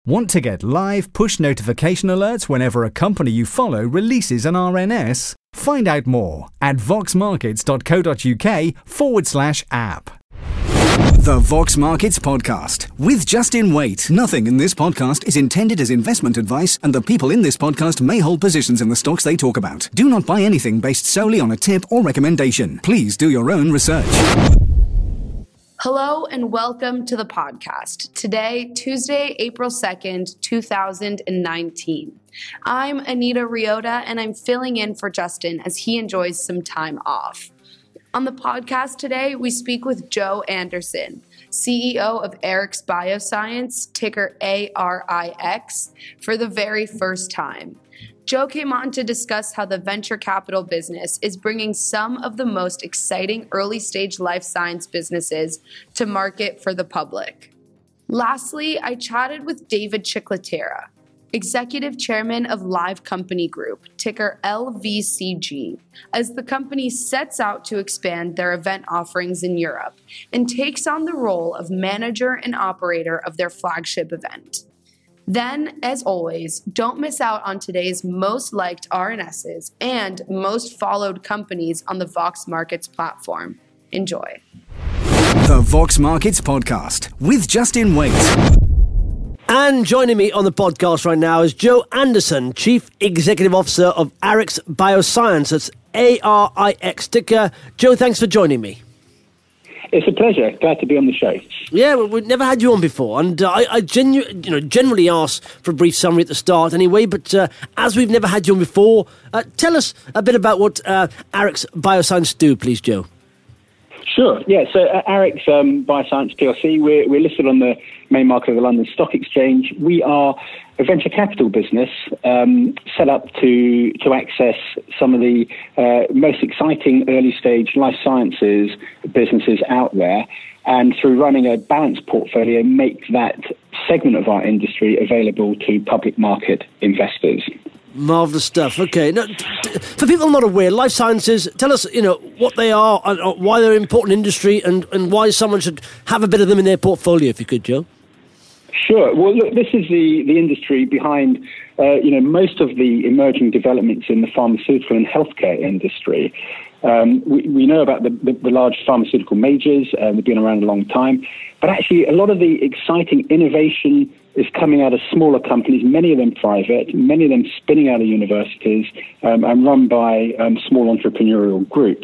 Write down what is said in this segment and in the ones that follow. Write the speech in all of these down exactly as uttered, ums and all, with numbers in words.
Want to get live push notification alerts whenever a company you follow releases an R N S? Find out more at voxmarkets.co.uk forward slash app. The Vox Markets Podcast with Justin Waite. Nothing in this podcast is intended as investment advice, and the people in this podcast may hold positions in the stocks they talk about. Do not buy anything based solely on a tip or recommendation. Please do your own research. Hello and welcome to the podcast. Today, Tuesday, April second, two thousand nineteen. I'm Anita Riota and I'm filling in for Justin as he enjoys some time off. On the podcast today, we speak with Joe Anderson, C E O of Arix Bioscience, ticker A R I X, for the very first time. Joe came on to discuss how the venture capital business is bringing some of the most exciting early-stage life science businesses to market for the public. Lastly, I chatted with David Chiclatera, Executive Chairman of Live Company Group, ticker L V C G, as the company sets out to expand their event offerings in Europe and takes on the role of manager and operator of their flagship event. Then, as always, don't miss out on today's most liked R N Ss and most followed companies on the Vox Markets platform. Enjoy. The Vox Markets Podcast with Justin Waite. And joining me on the podcast right now is Joe Anderson, Chief Executive Officer of Arix Bioscience. That's A R I X ticker. Joe, thanks for joining me. It's a pleasure. Glad to be on the show. Yeah, well, we've never had you on before, and uh, I, I genu- you know, generally ask for a brief summary at the start anyway, but uh, as we've never had you on before, uh, tell us a bit about what uh, Arix Bioscience do, please, Joe. Sure. Yeah, so at Arix um, Bioscience P L C, we're, we're listed on the main market of the London Stock Exchange. We are a venture capital business um, set up to to access some of the uh, most exciting early stage life sciences businesses out there, and through running a balanced portfolio, make that segment of our industry available to public market investors. Marvellous stuff. Okay. Now, t- t- for people not aware, life sciences, tell us, you know, what they are, and uh, why they're an important industry, and, and why someone should have a bit of them in their portfolio, if you could, Joe. Sure. Well, look, this is the, the industry behind, uh, you know, most of the emerging developments in the pharmaceutical and healthcare industry. Um, we, we know about the, the, the large pharmaceutical majors. Uh, they've been around a long time. But actually, a lot of the exciting innovation is coming out of smaller companies, many of them private, many of them spinning out of universities um, and run by um, small entrepreneurial groups.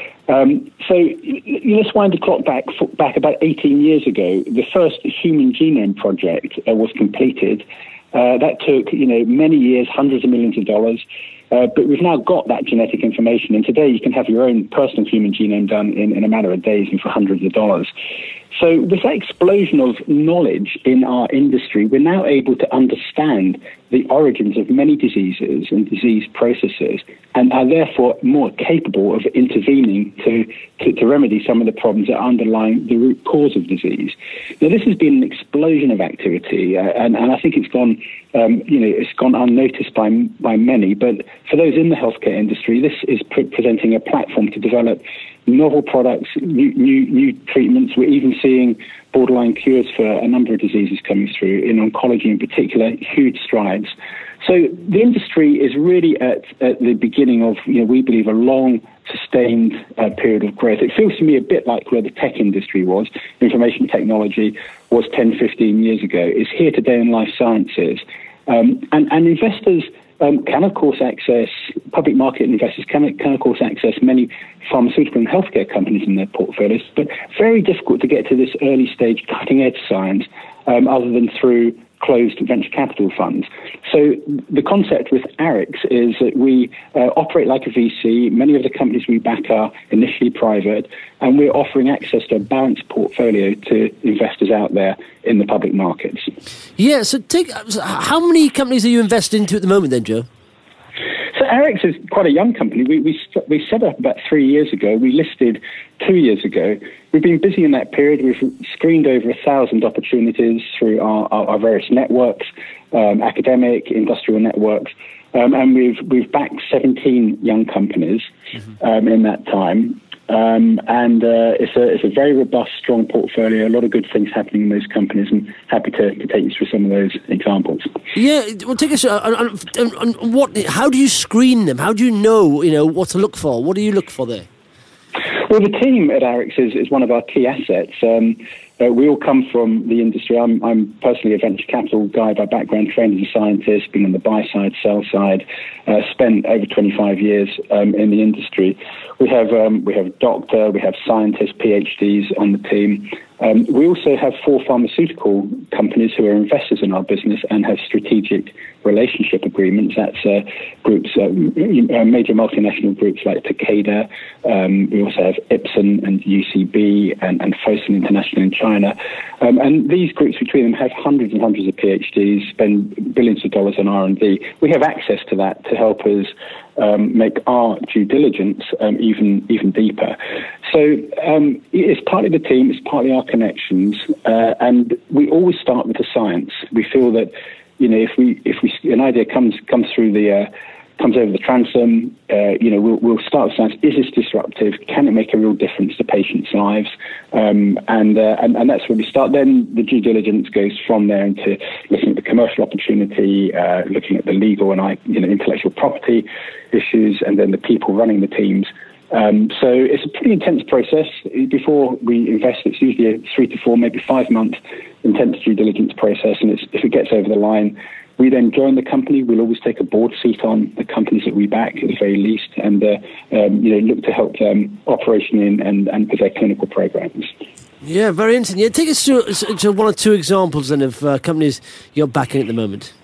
Um, so let's wind the clock back back about eighteen years ago. The first human genome project uh, was completed. Uh, that took, you know, many years, hundreds of millions of dollars. Uh, but we've now got that genetic information, and today you can have your own personal human genome done in, in a matter of days and for hundreds of dollars. So with that explosion of knowledge in our industry, we're now able to understand the origins of many diseases and disease processes, and are therefore more capable of intervening to, to, to remedy some of the problems that are underlying the root cause of disease. Now, this has been an explosion of activity, uh, and, and I think it's gone, um, you know, it's gone unnoticed by by many. But for those in the healthcare industry, this is pre- presenting a platform to develop novel products, new, new new treatments. We're even seeing borderline cures for a number of diseases coming through, in oncology in particular, huge strides. So the industry is really at, at the beginning of, you know, we believe, a long, sustained uh, period of growth. It feels to me a bit like where the tech industry was, information technology was ten, fifteen years ago. It's here today in life sciences. Um, and, and investors Um, can, of course, access, public market investors can, can, of course, access many pharmaceutical and healthcare companies in their portfolios, but very difficult to get to this early stage cutting edge science um, other than through closed venture capital funds. So the concept with Arix is that we uh, operate like a V C. Many of the companies we back are initially private, and we're offering access to a balanced portfolio to investors out there in the public markets. Yeah, so take how many companies are you invested into at the moment then, Joe? So Arix is quite a young company. We, we we set up about three years ago. We listed two years ago. We've been busy in that period. We've screened over a thousand opportunities through our, our, our various networks, um, academic, industrial networks. Um, and we've we've backed seventeen young companies mm-hmm. um, in that time. Um, and uh, it's a it's a very robust, strong portfolio. A lot of good things happening in those companies, and happy to, to take you through some of those examples. Yeah, well, take us. Uh, on, on, on what? How do you screen them? How do you know? You know what to look for. What do you look for there? Well, the team at Arix is, is one of our key assets. Um, uh, we all come from the industry. I'm, I'm personally a venture capital guy by background, trained as a scientist, been on the buy side, sell side, uh, spent over twenty-five years um, in the industry. We have um, we have a doctor, we have scientists, PhDs on the team. Um, we also have four pharmaceutical companies who are investors in our business and have strategic relationship agreements. That's uh, groups, uh, major multinational groups like Takeda. Um, we also have Ipsen and U C B and, and Fosun International in China. Um, and these groups between them have hundreds and hundreds of PhDs, spend billions of dollars on R and D. We have access to that to help us um, make our due diligence um, even even deeper. So um, it's partly the team, it's partly our connections, uh, and we always start with the science. We feel that, you know, if we if we an idea comes comes through the uh, comes over the transom, uh, you know, we'll, we'll start with science. Is this disruptive? Can it make a real difference to patients' lives? Um, and, uh, and and that's where we start. Then the due diligence goes from there into looking at the commercial opportunity, uh, looking at the legal and you know intellectual property issues, and then the people running the teams. Um, so it's a pretty intense process. Before we invest, it's usually a three to four, maybe five month intense due diligence process. And it's, if it gets over the line, we then join the company. We'll always take a board seat on the companies that we back at the very least, and uh, um, you know look to help them operationally and, and with their clinical programs. Yeah, very interesting. Yeah, take us to, to one or two examples then of uh, companies you're backing at the moment.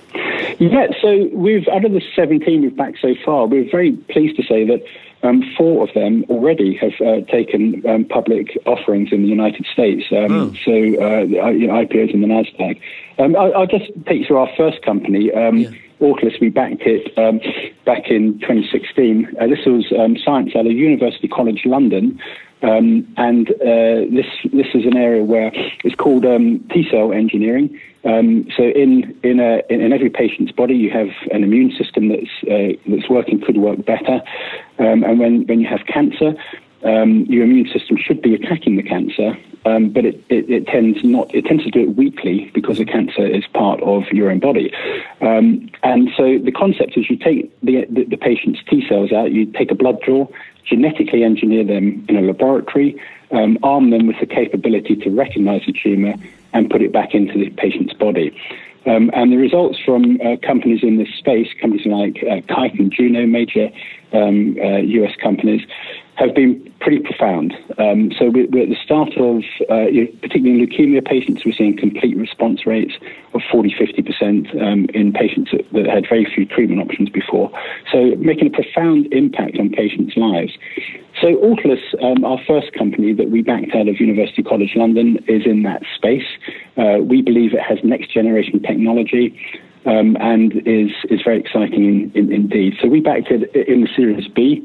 Yeah, so we've out of the seventeen we've backed so far, we're very pleased to say that um, four of them already have uh, taken um, public offerings in the United States. Um, oh. So uh, you know, I P Os in the Nasdaq. Um, I, I'll just take you through our first company. Um, yeah. Autolus, we backed it um, back in twenty sixteen. Uh, this was um, science out of University College London. Um, and uh, this this is an area where it's called um, T-cell engineering. Um, so in in, a, in in every patient's body, you have an immune system that's uh, that's working, could work better. Um, and when, when you have cancer, um, your immune system should be attacking the cancer, um, but it, it, it tends not it tends to do it weakly because the cancer is part of your own body. Um, and so the concept is you take the, the the patient's T cells out, you take a blood draw, genetically engineer them in a laboratory, um, arm them with the capability to recognize the tumor and put it back into the patient's body. Um, and the results from uh, companies in this space, companies like uh, Kite and Juno, major um, uh, U S companies, have been pretty profound. Um, so we're, we're at the start of, uh, you know, particularly in leukemia patients, we're seeing complete response rates of forty, fifty percent um, in patients that, that had very few treatment options before. So making a profound impact on patients' lives. So Autolus, um, our first company that we backed out of University College London, is in that space. Uh, we believe it has next generation technology. Um, and is is very exciting in, in, indeed. So we backed it in the Series B,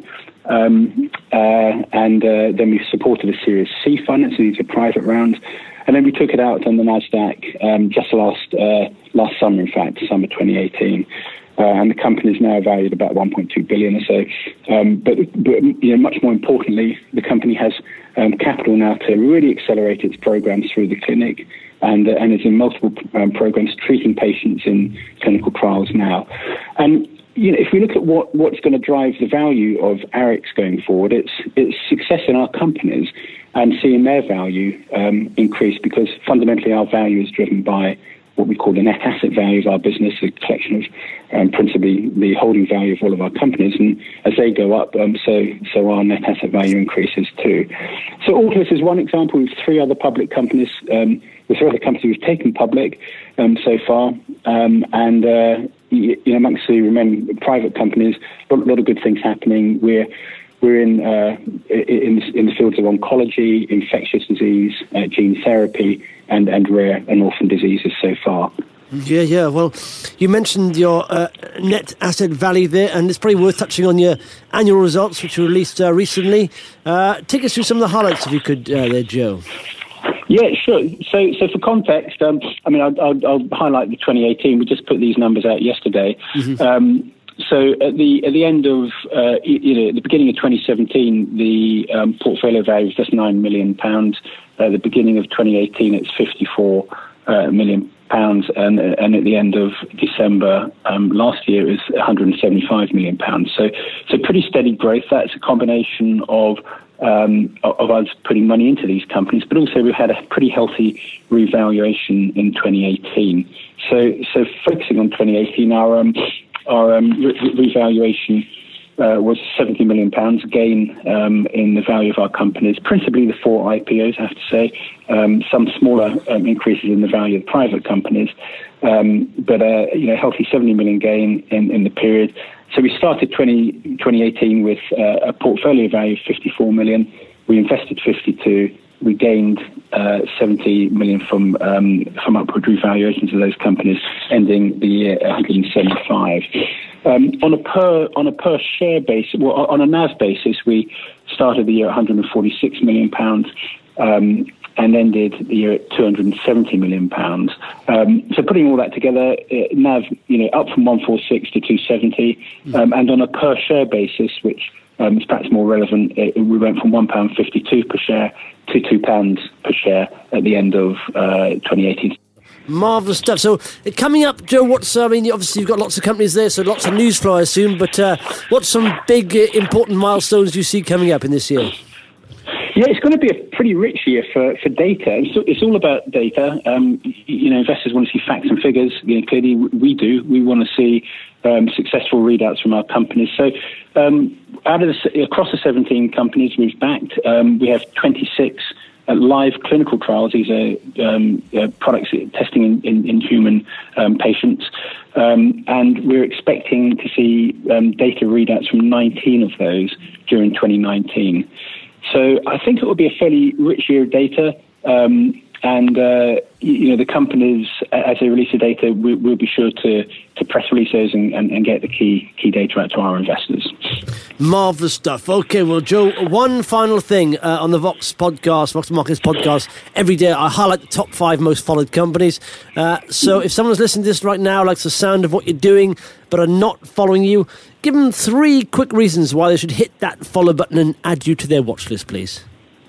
um, uh, and uh, then we supported a Series C financing, these are private rounds, and then we took it out on the Nasdaq um, just last uh, last summer, in fact, summer twenty eighteen. Uh, and the company is now valued about one point two billion dollars or so. Um, but, but you know, much more importantly, the company has um, capital now to really accelerate its programs through the clinic, and uh, and is in multiple um, programs treating patients in clinical trials now. And you know, if we look at what, what's going to drive the value of Arix going forward, it's it's success in our companies and seeing their value um, increase, because fundamentally our value is driven by what we call the net asset value of our business, a collection of um, principally the holding value of all of our companies. And as they go up, um, so so our net asset value increases too. So Autolus is one example. We have three other public companies. Um, the three other companies we've taken public um, so far. Um, and, uh, you, you know, amongst the remaining private companies, a lot, lot of good things happening. We're We're in uh, in, in the fields of oncology, infectious disease, uh, gene therapy, and, and rare and orphan diseases so far. Yeah, yeah. Well, you mentioned your uh, net asset value there, and it's probably worth touching on your annual results, which were released uh, recently. Uh, take us through some of the highlights, if you could, uh, there, Joe. Yeah, sure. So, so for context, um, I mean, I'll, I'll, I'll highlight the twenty eighteen. We just put these numbers out yesterday. Mm-hmm. Um, So at the at the end of uh, you know at the beginning of twenty seventeen, the um, portfolio value was just nine million pounds. At the beginning of twenty eighteen, it's fifty-four uh, million pounds, and and at the end of December um, last year, it was one hundred seventy-five million pounds. So so pretty steady growth. That's a combination of um, of us putting money into these companies, but also we've had a pretty healthy revaluation in twenty eighteen. So so focusing on twenty eighteen, our um, our um, re- revaluation uh, was seventy million pounds gain um, in the value of our companies, principally the four I P Os, I have to say. Um, some smaller um, increases in the value of private companies, um, but uh, you know, healthy seventy million gain in, in the period. So we started twenty eighteen with uh, a portfolio value of fifty-four million. We invested fifty-two. We gained uh, seventy million from um, from upward revaluations of those companies, ending the year at one hundred seventy-five. Um, on a per on a per share basis, well, on a N A V basis, we started the year at one hundred forty-six million pounds. Um, and ended the year at two hundred seventy million pounds. Um, so putting all that together, uh, N A V, you know, up from one forty-six to two seventy, um, and on a per share basis, which um, is perhaps more relevant, it, we went from one pound fifty-two per share to two pounds per share at the end of uh, twenty eighteen. Marvellous stuff. So uh, coming up, Joe, what's, I mean, obviously you've got lots of companies there, so lots of news flow, I assume, but uh, what's some big, uh, important milestones you see coming up in this year? Yeah, it's going to be a pretty rich year for, for data. It's, it's all about data. Um, you know, investors want to see facts and figures. You know, clearly we do. We want to see um, successful readouts from our companies. So um, out of the, across the seventeen companies we've backed, um, we have twenty-six uh, live clinical trials. These are um, uh, products testing in, in, in human um, patients. Um, and we're expecting to see um, data readouts from nineteen of those during twenty nineteen. So I think it will be a fairly rich year of data, um, and uh, you know the companies, as they release the data, we, we'll be sure to, to press release those and, and, and get the key key data out to our investors. Marvellous stuff. Okay, well, Joe, one final thing uh, on the Vox podcast, Vox Markets podcast. Every day I highlight the top five most followed companies. Uh, so if someone's listening to this right now, likes the sound of what you're doing, but are not following you, give them three quick reasons why they should hit that follow button and add you to their watch list, please.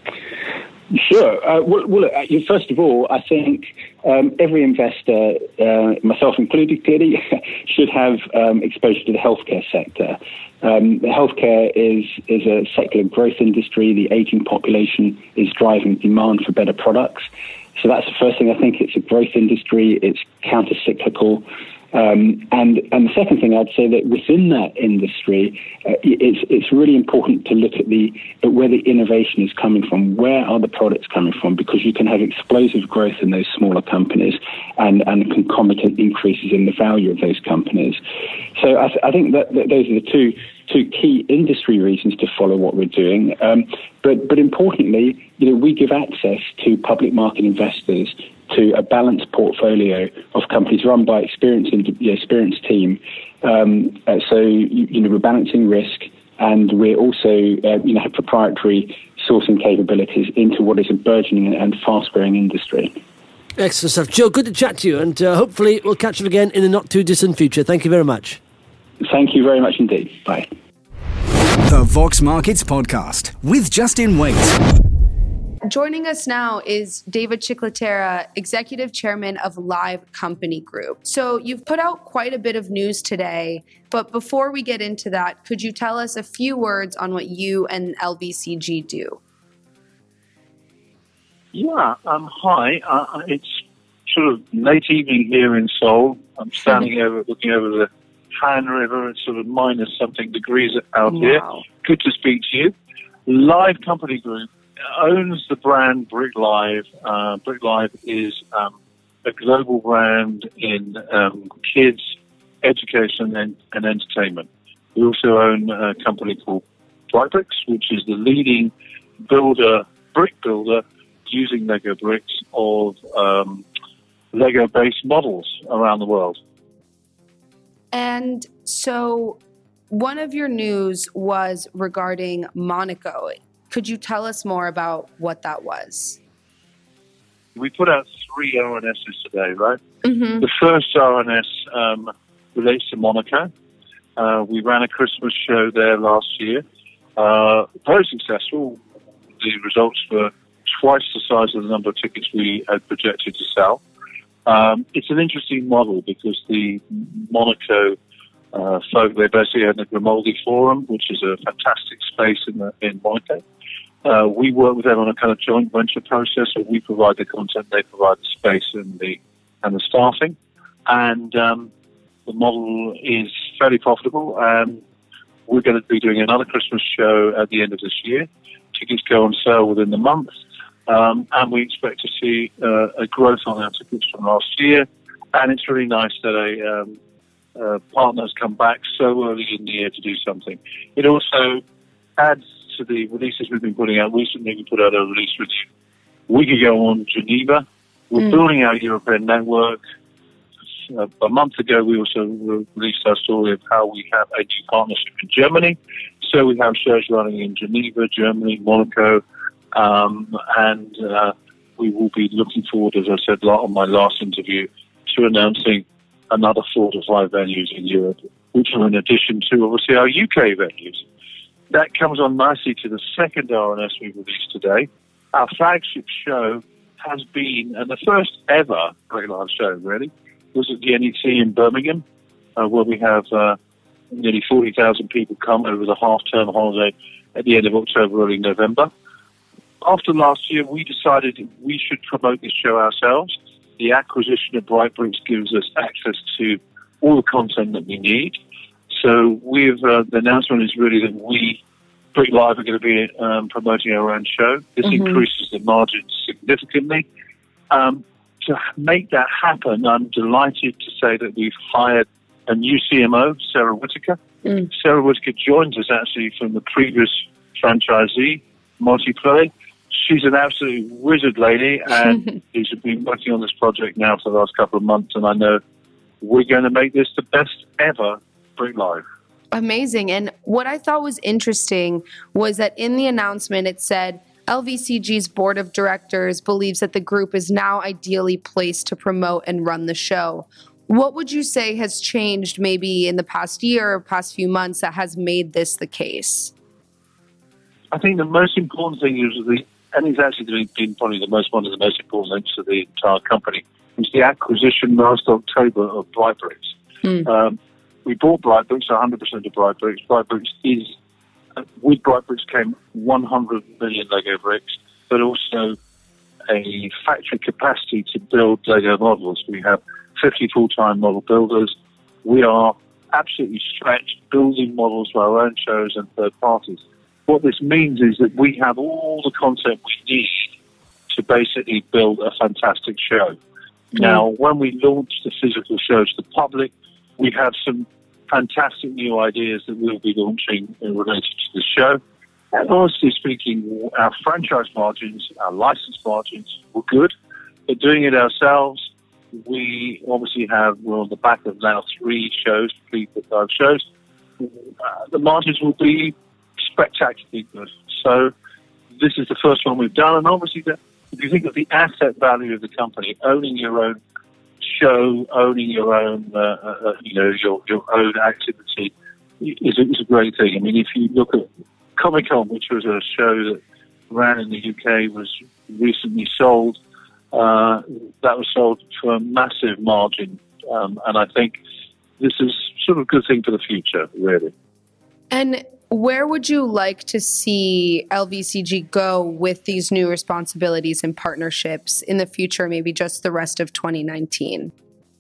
Sure. Uh, well, well, first of all, I think um, every investor, uh, myself included, clearly, should have um, exposure to the healthcare sector. Um, the healthcare is is a secular growth industry. The aging population is driving demand for better products. So that's the first thing. I think it's a growth industry. It's counter-cyclical. Um, and and the second thing, I'd say that within that industry, uh, it's it's really important to look at the at where the innovation is coming from. Where are the products coming from? Because you can have explosive growth in those smaller companies and, and concomitant increases in the value of those companies. So I, th- I think that, that those are the two two key industry reasons to follow what we're doing. Um, but but importantly, you know, we give access to public market investors to a balanced portfolio of companies run by experienced, you know, experienced team. Um, uh, so, you, you know, we're balancing risk, and we're also, uh, you know, have proprietary sourcing capabilities into what is a burgeoning and fast-growing industry. Excellent stuff. Joe, good to chat to you, and uh, hopefully we'll catch up again in the not-too-distant future. Thank you very much. Thank you very much indeed. Bye. The Vox Markets Podcast with Justin Waite. Joining us now is David Chiclatera, Executive Chairman of Live Company Group. So you've put out quite a bit of news today, but before we get into that, could you tell us a few words on what you and L V C G do? Yeah, um, hi. Uh, it's sort of late evening here in Seoul. I'm standing over, looking over the Han River. It's sort of minus something degrees out Wow. here. Good to speak to you. Live Company Group owns the brand BrickLive. Uh, BrickLive is um, a global brand in um, kids, education, and, and entertainment. We also own a company called Flybricks, which is the leading builder, brick builder, using Lego bricks of um, Lego-based models around the world. And so one of your news was regarding Monaco. Could you tell us more about what that was? We put out three R N Ss today, right? Mm-hmm. The first R N S um, relates to Monaco. Uh, we ran a Christmas show there last year. Uh, very successful. The results were twice the size of the number of tickets we had projected to sell. Um, it's an interesting model because the Monaco uh, folk, they basically had the Grimaldi Forum, which is a fantastic space in, the, in Monaco. Uh, we work with them on a kind of joint venture process, so we provide the content, they provide the space and the and the staffing, and um, the model is fairly profitable. Um, we're going to be doing another Christmas show at the end of this year. Tickets go on sale within the month, um, and we expect to see uh, a growth on our tickets from last year. And it's really nice that a um, uh, partner has come back so early in the year to do something. It also adds to the releases we've been putting out. Recently, we put out a release review a week ago on Geneva. We're mm. building our European network. Uh, a month ago, we also released our story of how we have a new partnership in Germany. So we have shows running in Geneva, Germany, Monaco, um, and uh, we will be looking forward, as I said on my last interview, to announcing another four to five venues in Europe, which are in addition to, obviously, our U K venues. That comes on nicely to the second R N S we released today. Our flagship show has been, and the first ever Great Live show, really, was at the N E T in Birmingham, uh, where we have uh, nearly forty thousand people come over the half-term holiday at the end of October, early November. After last year, we decided we should promote this show ourselves. The acquisition of Brightbricks gives us access to all the content that we need. So we've uh, the announcement is really that we, Brick Live, are going to be um, promoting our own show. This mm-hmm. increases the margins significantly. Um, to make that happen, I'm delighted to say that we've hired a new C M O, Sarah Whitaker. Mm. Sarah Whitaker joins us actually from the previous franchisee, Multiplay. She's an absolute wizard lady, and she's been working on this project now for the last couple of months, and I know we're going to make this the best ever Brick Live. Amazing. And what I thought was interesting was that in the announcement it said L V C G's board of directors believes that the group is now ideally placed to promote and run the show. What would you say has changed maybe in the past year or past few months that has made this the case? I think the most important thing is the, and it's actually been probably the most one of the most important things to the entire company, is the acquisition last October of Brightbricks. Mm. Um, we bought Brightbricks, one hundred percent of Brightbricks. Brightbricks is, uh, with Brightbricks came one hundred million Lego bricks, but also a factory capacity to build Lego models. We have fifty full-time model builders. We are absolutely stretched building models for our own shows and third parties. What this means is that we have all the content we need to basically build a fantastic show. Mm. Now, when we launch the physical show to the public, we have some fantastic new ideas that we'll be launching related to the show. And honestly speaking, our franchise margins, our license margins were good, but doing it ourselves, we obviously have, we're on the back of now three shows, three five shows. Uh, the margins will be spectacularly good. So this is the first one we've done. And obviously, the, if you think of the asset value of the company, owning your own show, owning your own, uh, uh, you know, your, your own activity is a, is a great thing. I mean, if you look at Comic-Con, which was a show that ran in the U K, was recently sold. Uh, that was sold for a massive margin, um, and I think this is sort of a good thing for the future, really. And where would you like to see L V C G go with these new responsibilities and partnerships in the future, maybe just the rest of twenty nineteen?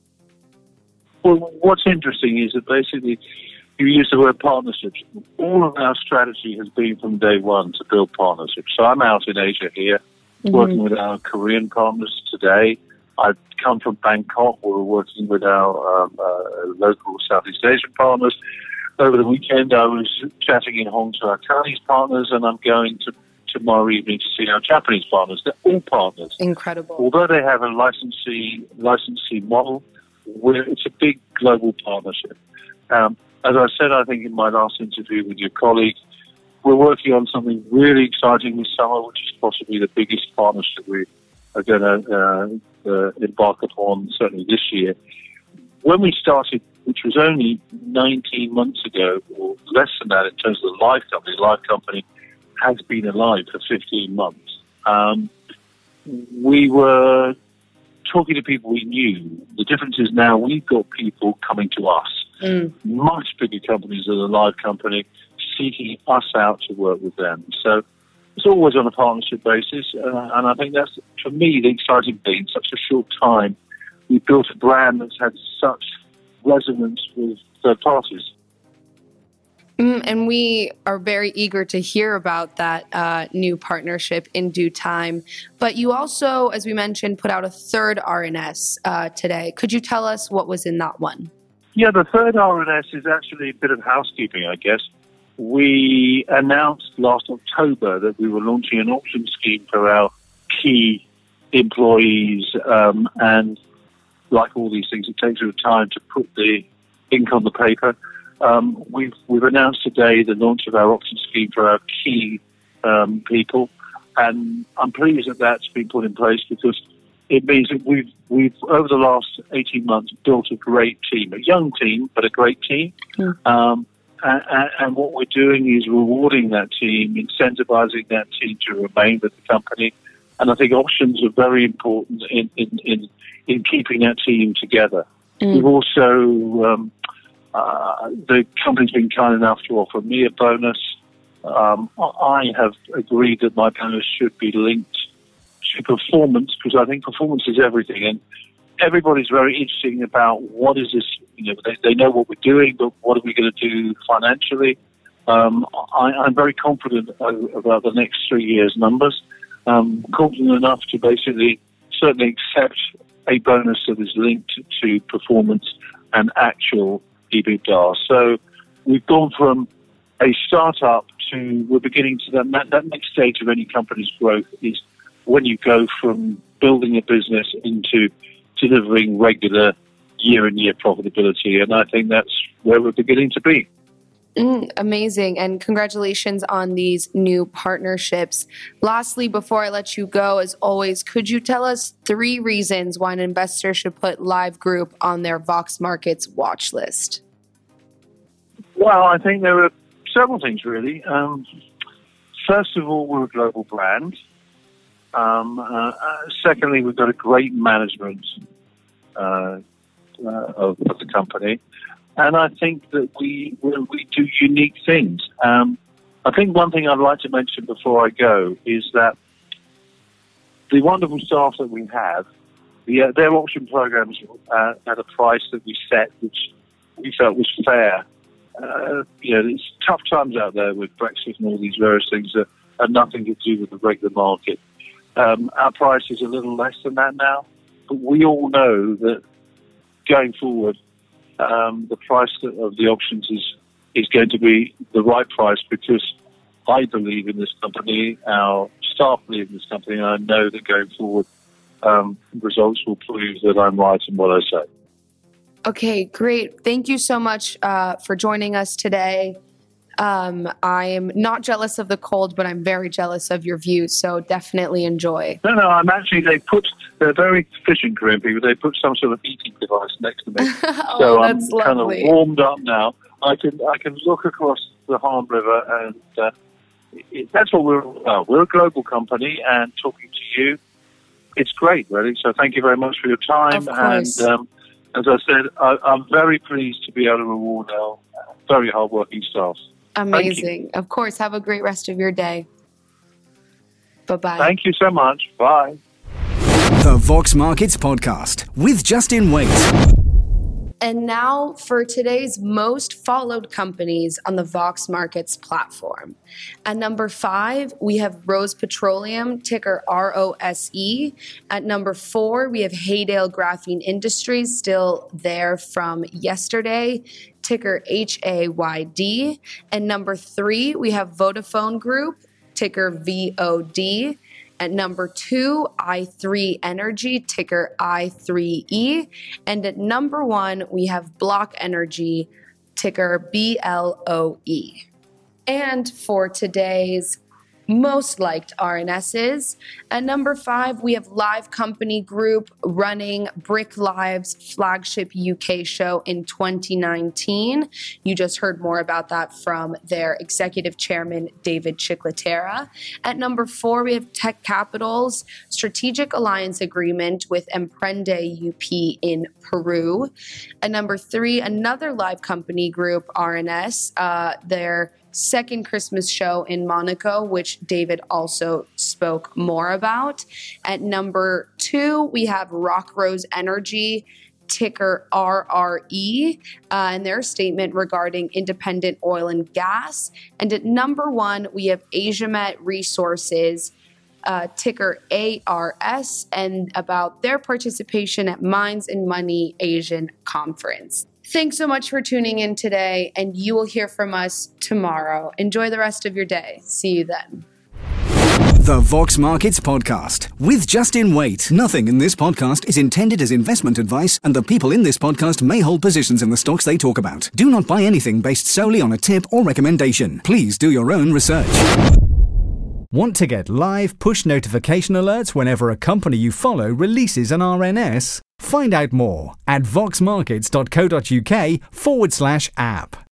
Well, what's interesting is that basically you use the word partnerships. All of our strategy has been from day one to build partnerships. So I'm out in Asia here, mm-hmm. working with our Korean partners today. I've come from Bangkok, where we're working with our um, uh, local Southeast Asian partners. Over the weekend, I was chatting in Hong to our Chinese partners, and I'm going to tomorrow evening to see our Japanese partners. They're all partners. Incredible. Although they have a licensee licensee model, we're, it's a big global partnership. Um, as I said, I think in my last interview with your colleague, we're working on something really exciting this summer, which is possibly the biggest partnership we are going to uh, uh, embark upon, certainly this year. when we started, which was only nineteen months ago, or less than that in terms of the Live Company, Live Company has been alive for fifteen months. Um, we were talking to people we knew. The difference is now we've got people coming to us, mm. much bigger companies than the Live Company, seeking us out to work with them. So it's always on a partnership basis, uh, and I think that's, for me, the exciting thing. In such a short time, we built a brand that's had such resonance with third parties. Mm, and we are very eager to hear about that uh, new partnership in due time. But you also, as we mentioned, put out a third R N S uh, today. Could you tell us what was in that one? Yeah, the third R N S is actually a bit of housekeeping, I guess. We announced last October that we were launching an option scheme for our key employees, um, and like all these things, it takes a bit of time to put the ink on the paper. Um, we've we've announced today the launch of our option scheme for our key um, people, and I'm pleased that that's been put in place because it means that we've we've over the last eighteen months built a great team, a young team, but a great team. Yeah. Um, and, and what we're doing is rewarding that team, incentivizing that team to remain with the company, and I think options are very important in in in, in keeping that team together. Mm. We've also um, Uh, the company's been kind enough to offer me a bonus. Um, I have agreed that my bonus should be linked to performance because I think performance is everything. And everybody's very interested about what is this, you know, they, they know what we're doing, but what are we going to do financially? Um, I, I'm very confident about the next three years' numbers. Um, confident enough to basically certainly accept a bonus that is linked to performance and actual EBITDA. So we've gone from a startup to we're beginning to that, that next stage of any company's growth is when you go from building a business into delivering regular year-on-year profitability, and I think that's where we're beginning to be. Mm, amazing, and congratulations on these new partnerships. Lastly, before I let you go, as always, could you tell us three reasons why an investor should put Live Group on their Vox Markets watch list? Well, I think there are several things, really. Um, first of all, we're a global brand. Um, uh, uh, secondly, we've got a great management uh, uh, of, of the company. And I think that we we do unique things. Um, I think one thing I'd like to mention before I go is that the wonderful staff that we have, the, uh, their option programs uh, at a price that we set, which we felt was fair. Uh, you know, it's tough times out there with Brexit and all these various things that have nothing to do with the regular market. Um, our price is a little less than that now, but we all know that going forward, Um, the price of the options is, is going to be the right price because I believe in this company, our staff believe in this company, and I know that going forward, um, results will prove that I'm right in what I say. Okay, great. Thank you so much uh, for joining us today. Um, I am not jealous of the cold, but I'm very jealous of your views, so definitely enjoy. No, no, I'm actually, they put, they're very efficient Korean people, they put some sort of heating device next to me. oh, so that's I'm kind of lovely. warmed up now. I can I can look across the Han River, and uh, it, that's what we're about. We're a global company, and talking to you, it's great, really. So thank you very much for your time. Of course. And um, as I said, I, I'm very pleased to be able to reward our very hardworking staff. Amazing. Of course. Have a great rest of your day. Bye-bye. Thank you so much. Bye. The Vox Markets Podcast with Justin Waite. And now for today's most followed companies on the Vox Markets platform. At number five, we have Rose Petroleum, ticker R O S E. At number four, we have Haydale Graphene Industries, still there from yesterday, ticker H A Y D. And number three, we have Vodafone Group, ticker V O D. At number two, I three Energy, ticker I three E. And at number one, we have Block Energy, ticker B L O E. And for today's most liked R N Ss. At number five, we have Live Company Group running Brick Live's flagship U K show in twenty nineteen. You just heard more about that from their executive chairman, David Chicletera. At number four, we have Tech Capital's strategic alliance agreement with Emprende U P in Peru. At number three, another Live Company Group, R N S, uh, their second Christmas show in Monaco, which David also spoke more about. At number two, we have Rock Rose Energy, ticker R R E, uh, and their statement regarding independent oil and gas. And at number one, we have Asiamet Resources, uh, ticker A R S, and about their participation at Mines and Money Asian Conference. Thanks so much for tuning in today, and you will hear from us tomorrow. Enjoy the rest of your day. See you then. The Vox Markets Podcast with Justin Waite. Nothing in this podcast is intended as investment advice, and the people in this podcast may hold positions in the stocks they talk about. Do not buy anything based solely on a tip or recommendation. Please do your own research. Want to get live push notification alerts whenever a company you follow releases an R N S? Find out more at voxmarkets.co.uk forward slash app.